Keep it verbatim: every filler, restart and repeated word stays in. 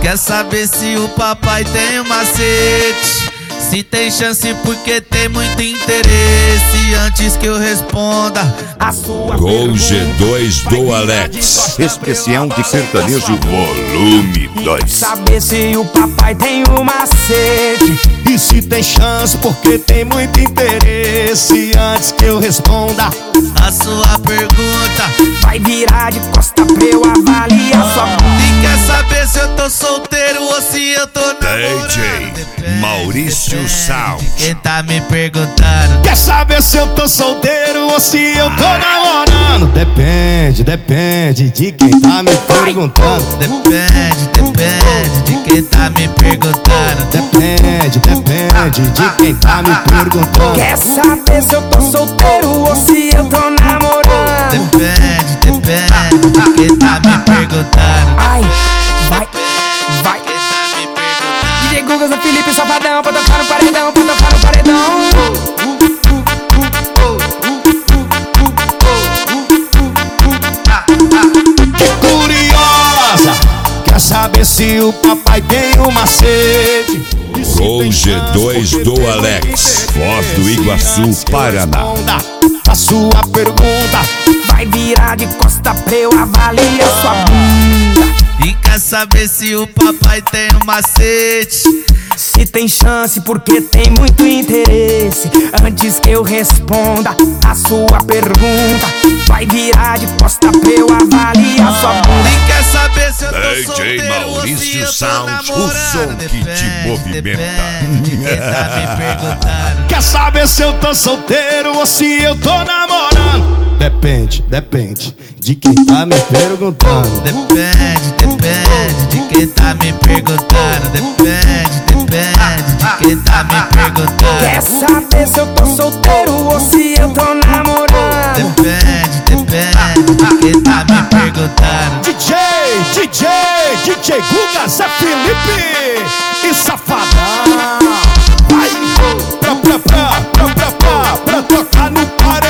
Quer saber se o papai tem um macete? Se tem chance porque tem muito interesse. Antes que eu responda a sua Gol G dois do Alex, especial de sertanejo volume dois. Quer saber se o papai tem um macete? E se tem chance porque tem muito interesse. Antes que eu responda a sua pergunta, vai virar de costa pra eu avaliar sua bunda. E quer saber se eu tô solteiro ou se eu tô namorando? D J Maurício Sound. Quem tá me perguntando? Quer saber se eu tô solteiro ou se eu tô namorando? Depende, depende de quem tá me perguntando. Depende, depende de quem tá me perguntando. Depende, depende de quem tá me perguntando. Quer saber se eu tô solteiro ou se eu tô namorando? Depende, depende de quem tá me perguntando. Ai, vai, vai. D J Guga, Zé Felipe, Safadão, pra tocar no paredão, pra tocar no paredão. Que curiosa, quer saber se o papai tem um macete? Gol G dois do Alex, Foz do Iguaçu, Paraná. A sua pergunta vai virar de costa pra eu avaliar sua bunda. E quer saber se o papai tem um macete? Se tem chance porque tem muito interesse. Antes que eu responda a sua pergunta, vai virar de costa pra eu avaliar sua bunda. E quer saber se eu tô D J solteiro Maurício ou se eu tô Sound, namorando? o som que te movimenta. Depende de quem tá me perguntando. quer saber se eu tô solteiro ou se eu tô namorando? Depende, depende de quem tá me perguntando. Depende, depende de quem tá me perguntando. Depende, depende de quem tá me perguntando. Quer saber se eu tô solteiro ou se eu tô namorando? Depende, depende de quem tá me perguntando. D J, D J, D J Guga, Zé Felipe e Safadão. Vai pra, pra, pra, pra, pra, pra, pra tocar no parede.